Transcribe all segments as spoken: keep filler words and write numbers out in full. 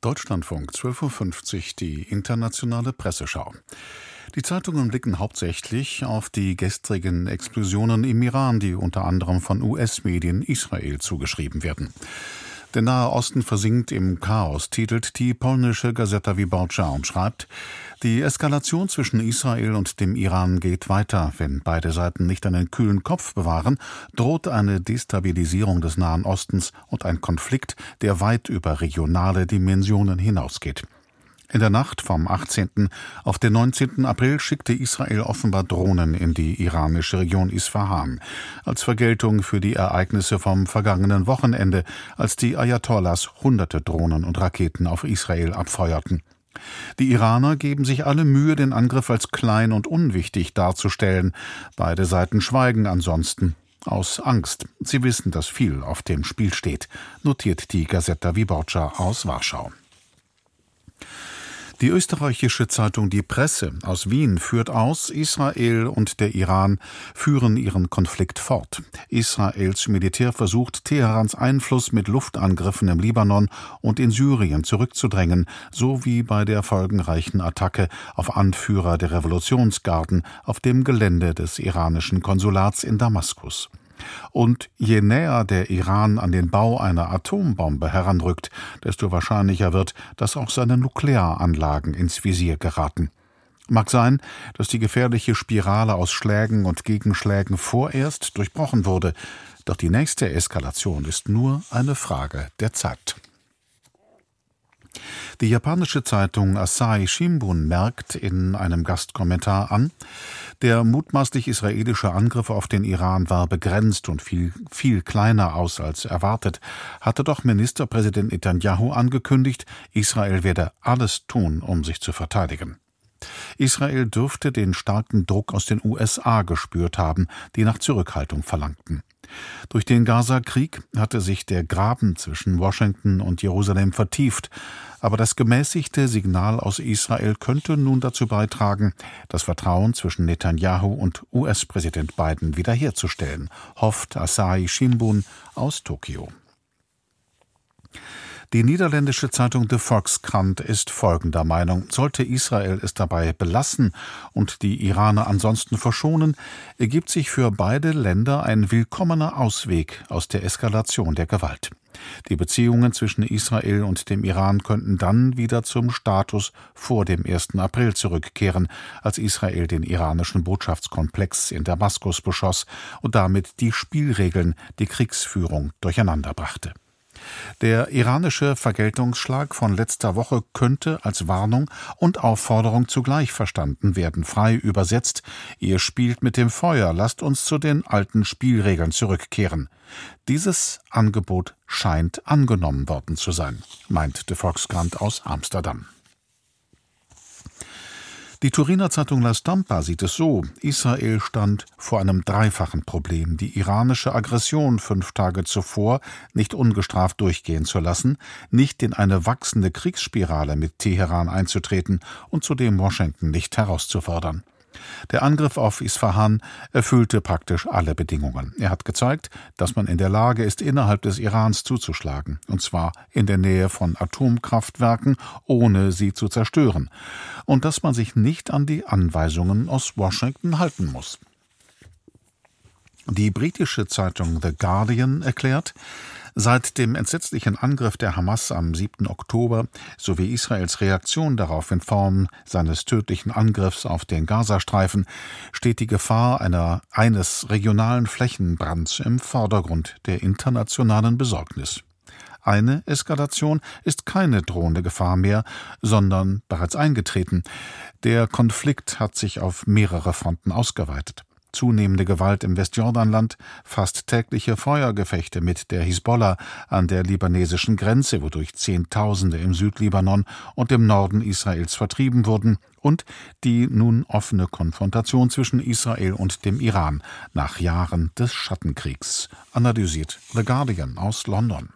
Deutschlandfunk, zwölf Uhr fünfzig, die internationale Presseschau. Die Zeitungen blicken hauptsächlich auf die gestrigen Explosionen im Iran, die unter anderem von U S-Medien Israel zugeschrieben werden. Der Nahe Osten versinkt im Chaos, titelt die polnische Gazeta Wyborcza und schreibt: Die Eskalation zwischen Israel und dem Iran geht weiter. Wenn beide Seiten nicht einen kühlen Kopf bewahren, droht eine Destabilisierung des Nahen Ostens und ein Konflikt, der weit über regionale Dimensionen hinausgeht. In der Nacht vom achtzehnten auf den neunzehnten April schickte Israel offenbar Drohnen in die iranische Region Isfahan, als Vergeltung für die Ereignisse vom vergangenen Wochenende, als die Ayatollahs hunderte Drohnen und Raketen auf Israel abfeuerten. Die Iraner geben sich alle Mühe, den Angriff als klein und unwichtig darzustellen. Beide Seiten schweigen ansonsten. Aus Angst. Sie wissen, dass viel auf dem Spiel steht, notiert die Gazeta Wyborcza aus Warschau. Die österreichische Zeitung Die Presse aus Wien führt aus, Israel und der Iran führen ihren Konflikt fort. Israels Militär versucht, Teherans Einfluss mit Luftangriffen im Libanon und in Syrien zurückzudrängen, so wie bei der folgenreichen Attacke auf Anführer der Revolutionsgarden auf dem Gelände des iranischen Konsulats in Damaskus. Und je näher der Iran an den Bau einer Atombombe heranrückt, desto wahrscheinlicher wird, dass auch seine Nuklearanlagen ins Visier geraten. Mag sein, dass die gefährliche Spirale aus Schlägen und Gegenschlägen vorerst durchbrochen wurde, doch die nächste Eskalation ist nur eine Frage der Zeit. Die japanische Zeitung Asahi Shimbun merkt in einem Gastkommentar an, der mutmaßlich israelische Angriff auf den Iran war begrenzt und viel, viel kleiner aus als erwartet, hatte doch Ministerpräsident Netanyahu angekündigt, Israel werde alles tun, um sich zu verteidigen. Israel dürfte den starken Druck aus den U S A gespürt haben, die nach Zurückhaltung verlangten. Durch den Gaza-Krieg hatte sich der Graben zwischen Washington und Jerusalem vertieft, aber das gemäßigte Signal aus Israel könnte nun dazu beitragen, das Vertrauen zwischen Netanyahu und U S-Präsident Biden wiederherzustellen, hofft Asahi Shimbun aus Tokio. Die niederländische Zeitung De Volkskrant ist folgender Meinung: Sollte Israel es dabei belassen und die Iraner ansonsten verschonen, ergibt sich für beide Länder ein willkommener Ausweg aus der Eskalation der Gewalt. Die Beziehungen zwischen Israel und dem Iran könnten dann wieder zum Status vor dem ersten April zurückkehren, als Israel den iranischen Botschaftskomplex in Damaskus beschoss und damit die Spielregeln, die Kriegsführung durcheinanderbrachte. Der iranische Vergeltungsschlag von letzter Woche könnte als Warnung und Aufforderung zugleich verstanden werden. Frei übersetzt: Ihr spielt mit dem Feuer, lasst uns zu den alten Spielregeln zurückkehren. Dieses Angebot scheint angenommen worden zu sein, meint De Volkskrant aus Amsterdam. Die Turiner Zeitung La Stampa sieht es so: Israel stand vor einem dreifachen Problem, die iranische Aggression fünf Tage zuvor nicht ungestraft durchgehen zu lassen, nicht in eine wachsende Kriegsspirale mit Teheran einzutreten und zudem Washington nicht herauszufordern. Der Angriff auf Isfahan erfüllte praktisch alle Bedingungen. Er hat gezeigt, dass man in der Lage ist, innerhalb des Irans zuzuschlagen, und zwar in der Nähe von Atomkraftwerken, ohne sie zu zerstören, und dass man sich nicht an die Anweisungen aus Washington halten muss. Die britische Zeitung The Guardian erklärt: Seit dem entsetzlichen Angriff der Hamas am siebten Oktober sowie Israels Reaktion darauf in Form seines tödlichen Angriffs auf den Gazastreifen steht die Gefahr einer, eines regionalen Flächenbrands im Vordergrund der internationalen Besorgnis. Eine Eskalation ist keine drohende Gefahr mehr, sondern bereits eingetreten. Der Konflikt hat sich auf mehrere Fronten ausgeweitet. Zunehmende Gewalt im Westjordanland, fast tägliche Feuergefechte mit der Hisbollah an der libanesischen Grenze, wodurch Zehntausende im Südlibanon und im Norden Israels vertrieben wurden, und die nun offene Konfrontation zwischen Israel und dem Iran nach Jahren des Schattenkriegs, analysiert The Guardian aus London.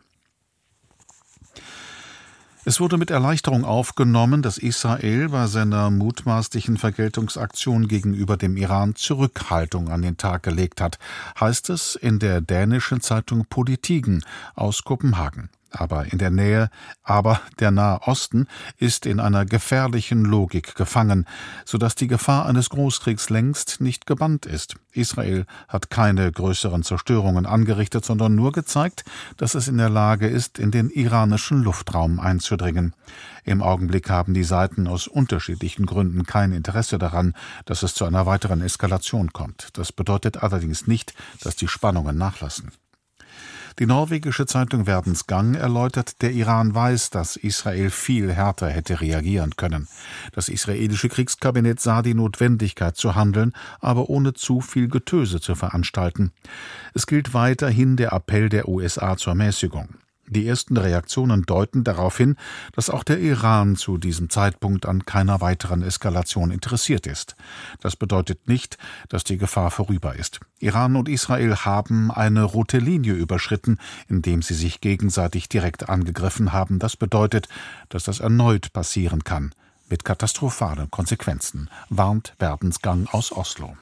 Es wurde mit Erleichterung aufgenommen, dass Israel bei seiner mutmaßlichen Vergeltungsaktion gegenüber dem Iran Zurückhaltung an den Tag gelegt hat, heißt es in der dänischen Zeitung Politiken aus Kopenhagen. Aber in der Nähe, aber der Nahe Osten ist in einer gefährlichen Logik gefangen, sodass die Gefahr eines Großkriegs längst nicht gebannt ist. Israel hat keine größeren Zerstörungen angerichtet, sondern nur gezeigt, dass es in der Lage ist, in den iranischen Luftraum einzudringen. Im Augenblick haben die Seiten aus unterschiedlichen Gründen kein Interesse daran, dass es zu einer weiteren Eskalation kommt. Das bedeutet allerdings nicht, dass die Spannungen nachlassen. Die norwegische Zeitung Verdens Gang erläutert, der Iran weiß, dass Israel viel härter hätte reagieren können. Das israelische Kriegskabinett sah die Notwendigkeit zu handeln, aber ohne zu viel Getöse zu veranstalten. Es gilt weiterhin der Appell der U S A zur Mäßigung. Die ersten Reaktionen deuten darauf hin, dass auch der Iran zu diesem Zeitpunkt an keiner weiteren Eskalation interessiert ist. Das bedeutet nicht, dass die Gefahr vorüber ist. Iran und Israel haben eine rote Linie überschritten, indem sie sich gegenseitig direkt angegriffen haben. Das bedeutet, dass das erneut passieren kann, mit katastrophalen Konsequenzen, warnt Verdens Gang aus Oslo.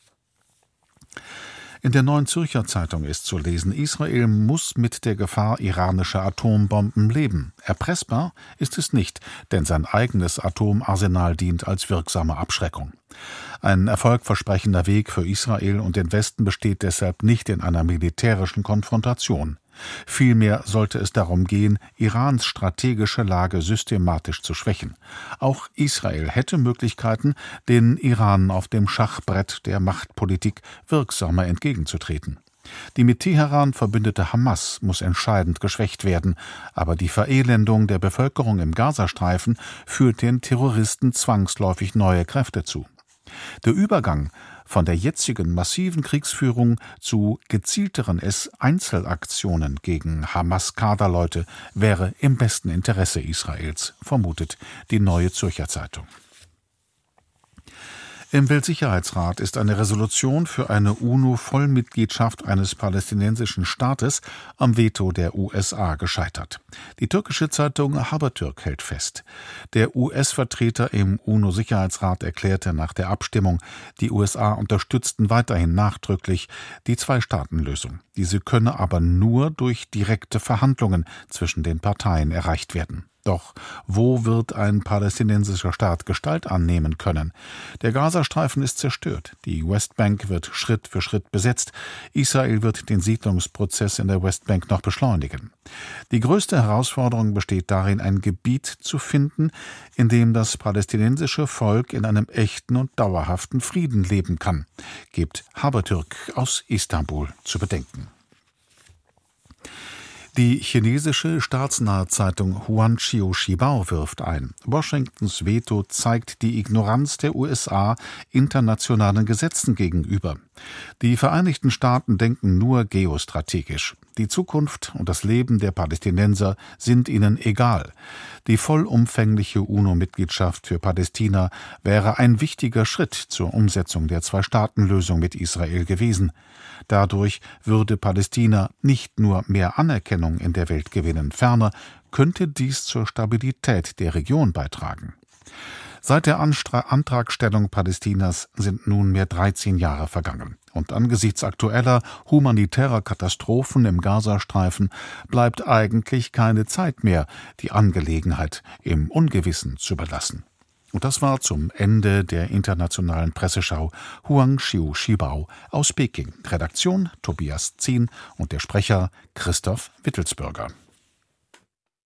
In der Neuen Zürcher Zeitung ist zu lesen, Israel muss mit der Gefahr iranischer Atombomben leben. Erpressbar ist es nicht, denn sein eigenes Atomarsenal dient als wirksame Abschreckung. Ein erfolgversprechender Weg für Israel und den Westen besteht deshalb nicht in einer militärischen Konfrontation. Vielmehr sollte es darum gehen, Irans strategische Lage systematisch zu schwächen. Auch Israel hätte Möglichkeiten, den Iran auf dem Schachbrett der Machtpolitik wirksamer entgegenzutreten. Die mit Teheran verbündete Hamas muss entscheidend geschwächt werden, aber die Verelendung der Bevölkerung im Gazastreifen führt den Terroristen zwangsläufig neue Kräfte zu. Der Übergang von der jetzigen massiven Kriegsführung zu gezielteren Einzelaktionen gegen Hamas-Kaderleute wäre im besten Interesse Israels, vermutet die Neue Zürcher Zeitung. Im Weltsicherheitsrat ist eine Resolution für eine UNO-Vollmitgliedschaft eines palästinensischen Staates am Veto der U S A gescheitert. Die türkische Zeitung Habertürk hält fest. Der U S-Vertreter im UNO-Sicherheitsrat erklärte nach der Abstimmung, die U S A unterstützten weiterhin nachdrücklich die Zwei-Staaten-Lösung. Diese könne aber nur durch direkte Verhandlungen zwischen den Parteien erreicht werden. Doch wo wird ein palästinensischer Staat Gestalt annehmen können? Der Gazastreifen ist zerstört. Die Westbank wird Schritt für Schritt besetzt. Israel wird den Siedlungsprozess in der Westbank noch beschleunigen. Die größte Herausforderung besteht darin, ein Gebiet zu finden, in dem das palästinensische Volk in einem echten und dauerhaften Frieden leben kann, gibt Habertürk aus Istanbul zu bedenken. Die chinesische staatsnahe Zeitung Huanqiu Shibao wirft ein, Washingtons Veto zeigt die Ignoranz der U S A internationalen Gesetzen gegenüber. Die Vereinigten Staaten denken nur geostrategisch. Die Zukunft und das Leben der Palästinenser sind ihnen egal. Die vollumfängliche UNO-Mitgliedschaft für Palästina wäre ein wichtiger Schritt zur Umsetzung der Zwei-Staaten-Lösung mit Israel gewesen. Dadurch würde Palästina nicht nur mehr Anerkennung in der Welt gewinnen, ferner könnte dies zur Stabilität der Region beitragen. Seit der Anstra- Antragstellung Palästinas sind nunmehr dreizehn Jahre vergangen. Und angesichts aktueller humanitärer Katastrophen im Gazastreifen bleibt eigentlich keine Zeit mehr, die Angelegenheit im Ungewissen zu belassen. Und das war zum Ende der internationalen Presseschau Huanqiu Shibao aus Peking. Redaktion Tobias Zien und der Sprecher Christoph Wittelsbürger.